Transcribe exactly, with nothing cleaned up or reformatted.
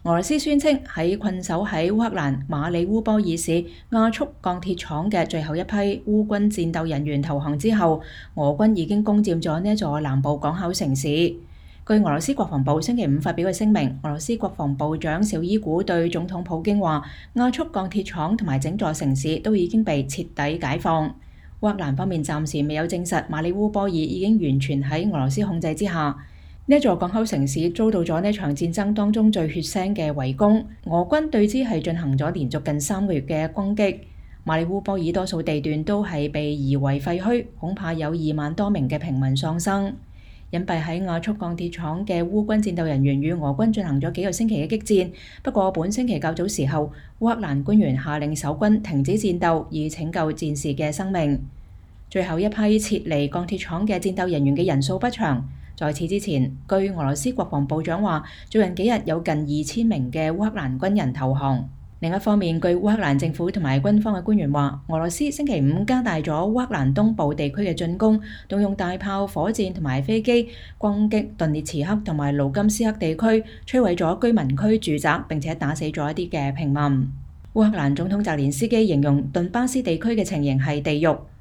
俄羅斯宣稱喺困守喺烏克蘭馬里烏波爾市亞速鋼鐵廠嘅最後一批烏軍戰鬥人員投降之後，俄軍已經攻佔咗呢一座南部港口城市。據俄羅斯國防部星期五發表嘅聲明，俄羅斯國防部長紹伊古對總統普京話：亞速鋼鐵廠同埋整座城市都已經被徹底解放。烏克蘭方面暫時未有證實馬里烏波爾已經完全喺俄羅斯控制之下。呢一座港口城市遭到咗呢場戰爭當中最血腥嘅圍攻，俄軍對之係進行咗連續近三個月嘅攻擊。馬里烏波爾多數地段都係被夷為廢墟，恐怕有二萬多名嘅平民喪生。隱蔽喺亞速鋼鐵廠嘅烏軍戰鬥人員與俄軍進行咗幾個星期嘅激戰，不過本星期較早時候，烏克蘭官員下令守軍停止戰鬥，以拯救戰士嘅生命。最後一批撤離鋼鐵廠嘅戰鬥人員嘅人數不詳。在此之前，據俄羅斯國防部長話，最近幾日有近二千名嘅烏克蘭軍人投降。另一方面，據烏克蘭政府同埋軍方嘅官員話，俄羅斯星期五加大咗烏克蘭東部地區嘅進攻，動用大炮、火箭同埋飛機攻擊頓涅茨克同埋盧甘斯克地區，摧毀咗居民區住宅，並且打死咗一啲嘅平民。烏克蘭總統澤連斯基形容頓巴斯地區嘅情形係地獄。